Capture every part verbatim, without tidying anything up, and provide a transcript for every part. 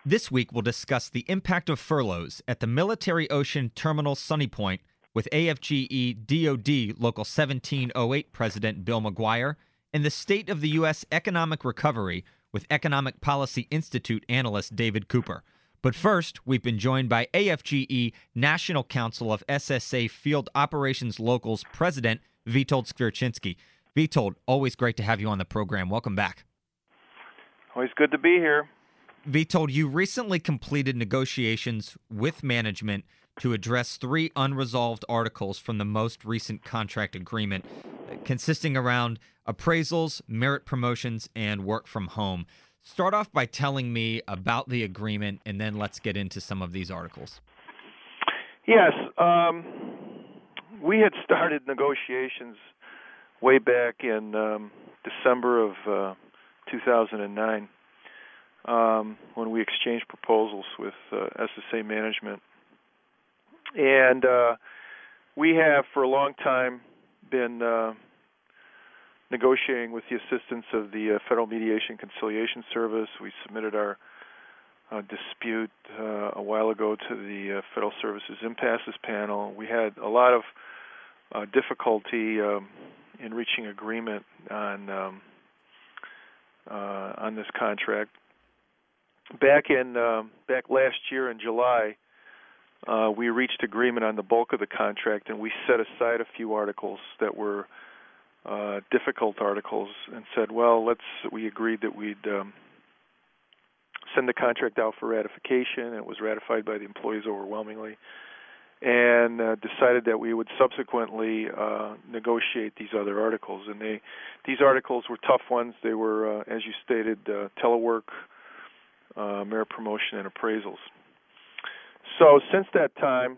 This week, we'll discuss the impact of furloughs at the Military Ocean Terminal Sunny Point with A F G E D O D Local seventeen oh eight President Bill McGuire and the state of the U S economic recovery with Economic Policy Institute analyst David Cooper. But first, we've been joined by A F G E National Council of S S A Field Operations Locals President Witold Skwierczynski. Witold, always great to have you on the program. Welcome back. Always good to be here. Witold, you recently completed negotiations with management to address three unresolved articles from the most recent contract agreement, consisting around appraisals, merit promotions, and work from home. Start off by telling me about the agreement, and then let's get into some of these articles. Yes, um, we had started negotiations way back in um, December of uh, two thousand nine. Um, when we exchanged proposals with uh, S S A management. And uh, we have for a long time been uh, negotiating with the assistance of the uh, Federal Mediation Conciliation Service. We submitted our uh, dispute uh, a while ago to the uh, Federal Services Impasses Panel. We had a lot of uh, difficulty um, in reaching agreement on um, uh, on this contract. Back in uh, back last year in July, uh, we reached agreement on the bulk of the contract, and we set aside a few articles that were uh, difficult articles, and said, "Well, let's." We agreed that we'd um, send the contract out for ratification. It was ratified by the employees overwhelmingly, and uh, decided that we would subsequently uh, negotiate these other articles. And they, these articles were tough ones. They were, uh, as you stated, uh, telework. Uh, merit promotion and appraisals. So since that time,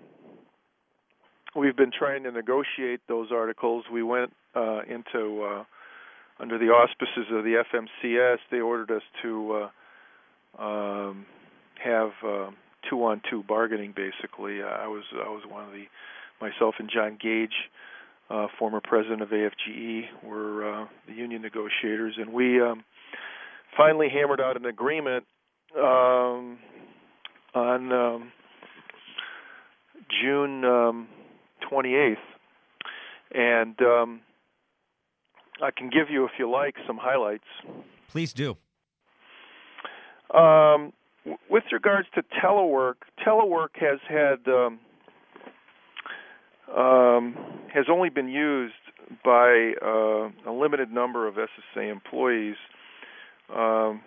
we've been trying to negotiate those articles. We went uh, into, uh, under the auspices of the F M C S, they ordered us to uh, um, have uh, two-on-two bargaining, basically. Uh, I was I was one of the, myself and John Gage, uh, former president of A F G E, were uh, the union negotiators, and we um, finally hammered out an agreement Um, on um, June um, twenty-eighth, and um, I can give you, if you like, some highlights. Please do. Um, w- with regards to telework, telework has had um, um, has only been used by uh, a limited number of S S A employees. Um,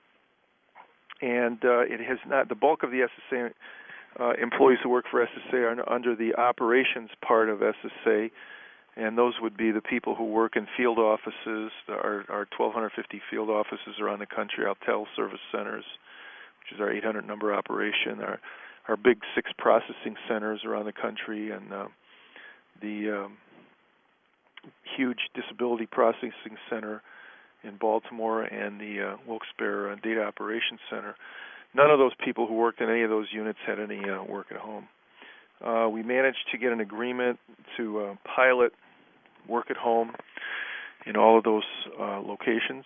And uh, it has not. The bulk of the S S A uh, employees who work for S S A are under the operations part of S S A, and those would be the people who work in field offices. Our, our twelve fifty field offices around the country, our tel service centers, which is our eight hundred number operation, our our big six processing centers around the country, and uh, the um, huge disability processing center in Baltimore, and the uh, Wilkes-Barre uh, Data Operations Center. None of those people who worked in any of those units had any uh, work at home. Uh, we managed to get an agreement to uh, pilot work at home in all of those uh, locations.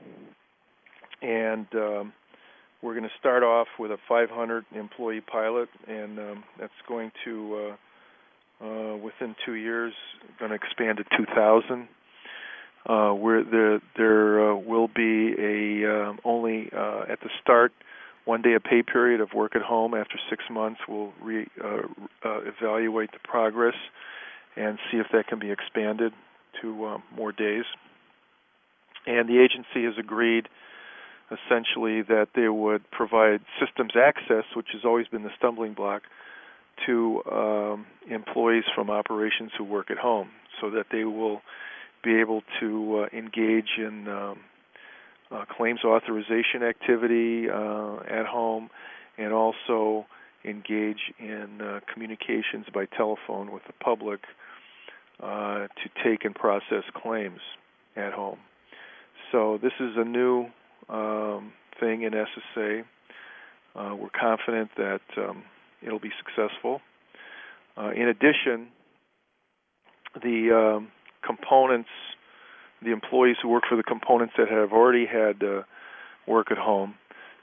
And um, we're going to start off with a five hundred employee pilot, and um, that's going to, uh, uh, within two years, going to expand to two thousand. Uh, where there there uh, will be a um, only uh, at the start one day a pay period of work at home. After six months, we'll re, uh, uh, evaluate the progress and see if that can be expanded to uh, more days. And the agency has agreed, essentially, that they would provide systems access, which has always been the stumbling block, to um, employees from operations who work at home, so that they will be able to uh, engage in um, uh, claims authorization activity uh, at home, and also engage in uh, communications by telephone with the public uh, to take and process claims at home. So this is a new um, thing in S S A. Uh, we're confident that um, it'll be successful. Uh, in addition, the um, components, the employees who work for the components that have already had uh, work at home,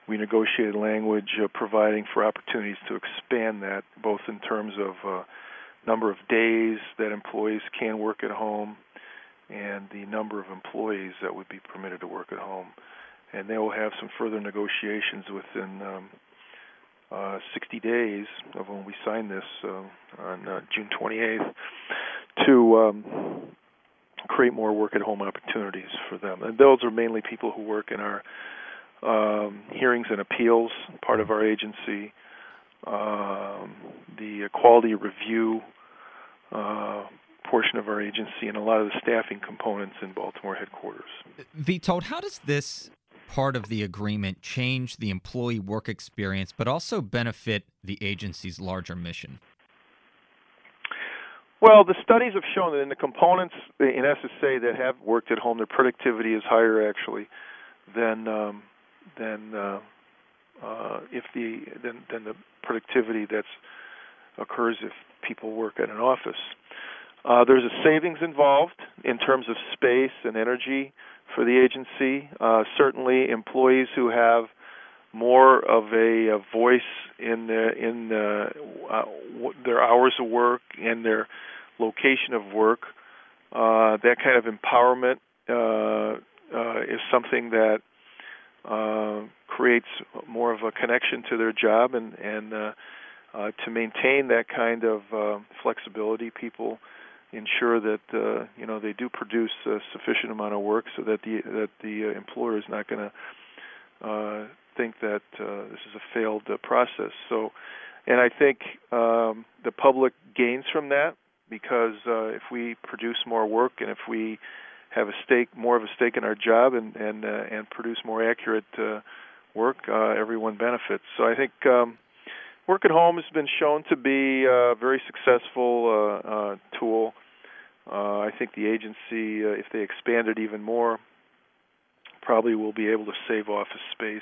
we negotiated language uh, providing for opportunities to expand that, both in terms of uh, number of days that employees can work at home and the number of employees that would be permitted to work at home. And they will have some further negotiations within um, uh, sixty days of when we sign this uh, on uh, June twenty-eighth to um, create more work-at-home opportunities for them. And those are mainly people who work in our um, hearings and appeals, part of our agency, um, the quality review uh, portion of our agency, and a lot of the staffing components in Baltimore headquarters. Vitold, how does this part of the agreement change the employee work experience, but also benefit the agency's larger mission? Well, the studies have shown that in the components in S S A that have worked at home, their productivity is higher actually than um, than uh, uh, if the than, than the productivity that occurs if people work at an office. Uh, there's a savings involved in terms of space and energy for the agency. Uh, certainly, employees who have more of a, a voice in the, in the, uh, w- their hours of work and their location of work, uh, that kind of empowerment uh, uh, is something that uh, creates more of a connection to their job, and, and uh, uh, to maintain that kind of uh, flexibility, people ensure that uh, you know they do produce a sufficient amount of work so that the that the uh, employer is not going to uh, think that uh, this is a failed uh, process. So, and I think um, the public gains from that, because uh, if we produce more work and if we have a stake, more of a stake in our job, and and uh, and produce more accurate uh, work, uh, everyone benefits. So I think um, work at home has been shown to be a very successful uh, uh, tool. Uh, I think the agency, uh, if they expand it even more, probably will be able to save office space.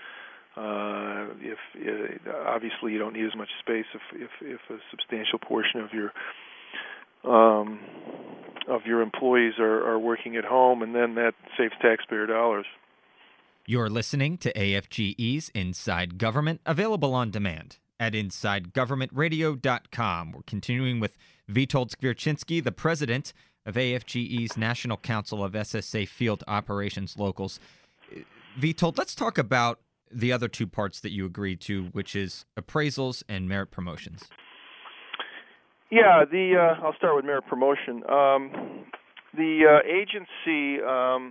Uh, if uh, obviously you don't need as much space if if, if a substantial portion of your um, of your employees are, are working at home, and then that saves taxpayer dollars. You're listening to A F G E's Inside Government, available on demand at inside government radio dot com. We're continuing with Witold Skwierczynski, the president of A F G E's National Council of S S A Field Operations Locals. Witold, let's talk about the other two parts that you agreed to, which is appraisals and merit promotions. Yeah, the uh, I'll start with merit promotion. Um, the uh, agency, um,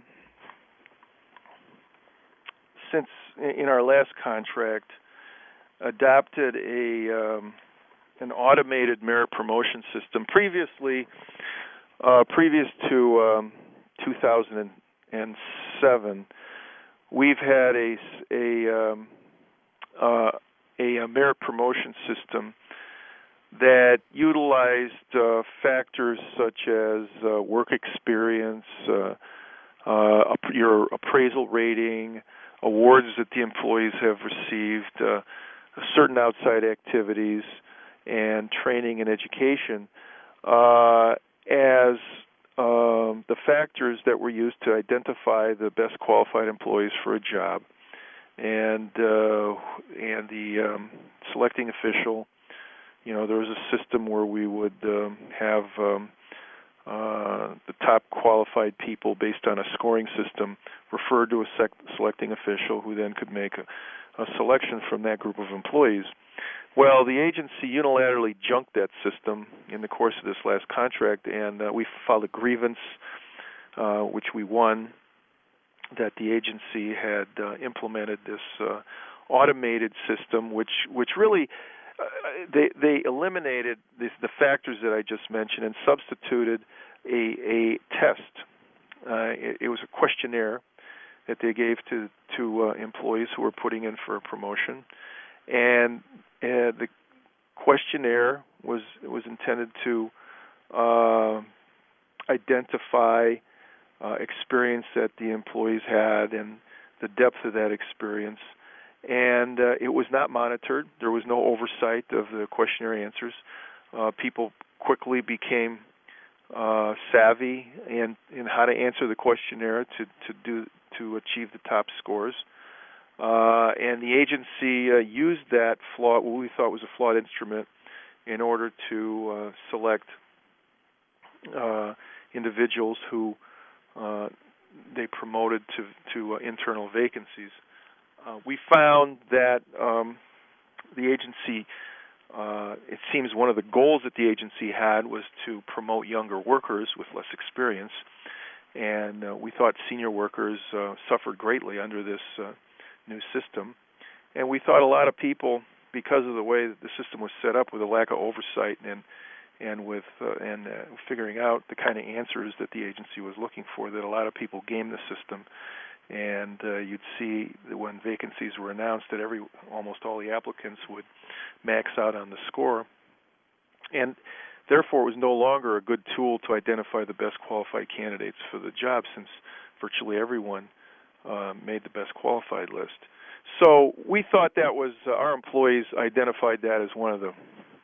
since in our last contract, adopted a um, an automated merit promotion system. Previously, uh, previous to um, two thousand seven, we've had a a, um, uh, a, a merit promotion system that utilized uh, factors such as uh, work experience, uh, uh, your appraisal rating, awards that the employees have received, uh, certain outside activities, and training and education uh, as um, the factors that were used to identify the best qualified employees for a job. And uh, and the um, selecting official, you know, there was a system where we would um, have um, uh, the top qualified people based on a scoring system referred to a sec- selecting official who then could make a, a selection from that group of employees. Well, the agency unilaterally junked that system in the course of this last contract, and uh, we filed a grievance, uh, which we won, that the agency had uh, implemented this uh, automated system, which which really uh, they they eliminated this, the factors that I just mentioned and substituted a a test. Uh, it, it was a questionnaire that they gave to to uh, employees who were putting in for a promotion, and uh, the questionnaire was was intended to uh, identify uh, experience that the employees had and the depth of that experience. And uh, it was not monitored. There was no oversight of the questionnaire answers. Uh, people quickly became uh, savvy in, in how to answer the questionnaire to, to do to achieve the top scores. Uh, and the agency uh, used that flawed, what we thought was a flawed instrument, in order to uh, select uh, individuals who uh, they promoted to to uh, internal vacancies. Uh, we found that um, the agency, uh, it seems one of the goals that the agency had was to promote younger workers with less experience, and uh, we thought senior workers uh, suffered greatly under this uh, new system. And we thought a lot of people, because of the way that the system was set up with a lack of oversight and and with uh, and uh, figuring out the kind of answers that the agency was looking for, that a lot of people gamed the system. And uh, you'd see that when vacancies were announced that every almost all the applicants would max out on the score. And therefore, it was no longer a good tool to identify the best qualified candidates for the job, since virtually everyone uh, made the best qualified list. So we thought that was uh, our employees identified that as one of the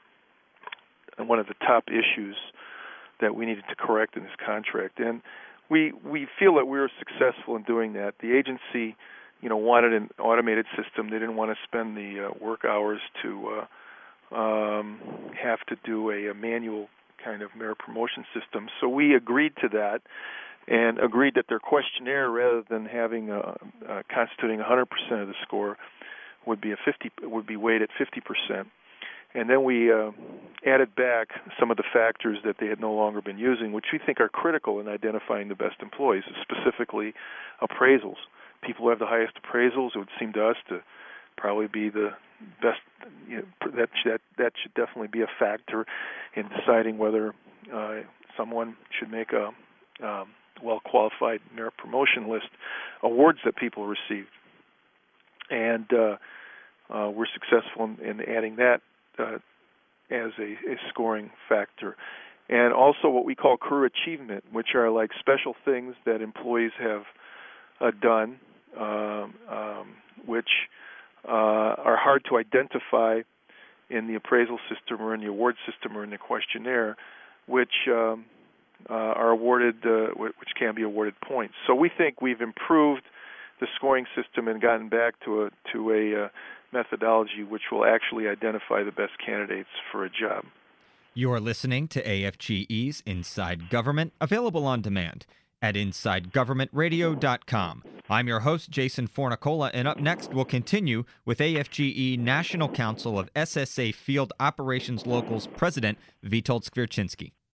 one of the top issues that we needed to correct in this contract, and we we feel that we were successful in doing that. The agency, you know, wanted an automated system. They didn't want to spend the uh, work hours to uh, um, have to do a, a manual kind of merit promotion system. So we agreed to that, and agreed that their questionnaire, rather than having a, uh, constituting one hundred percent of the score, would be a fifty would be weighed at fifty percent. And then we uh, added back some of the factors that they had no longer been using, which we think are critical in identifying the best employees, specifically appraisals. People who have the highest appraisals, it would seem to us to probably be the best. You know, that that that should definitely be a factor in deciding whether uh, someone should make a um, well-qualified merit promotion list, awards that people receive. And uh, uh, we're successful in, in adding that uh, as a, a scoring factor. And also what we call career achievement, which are like special things that employees have uh, done, um, um, which uh, are hard to identify in the appraisal system or in the award system or in the questionnaire, which um, uh, are awarded, uh, which can be awarded points. So we think we've improved the scoring system and gotten back to a to a uh, methodology which will actually identify the best candidates for a job. You're listening to A F G E's Inside Government, available on demand at inside government radio dot com. I'm your host, Jason Fornicola, and up next we'll continue with A F G E National Council of S S A Field Operations Locals President Witold Skwierczynski.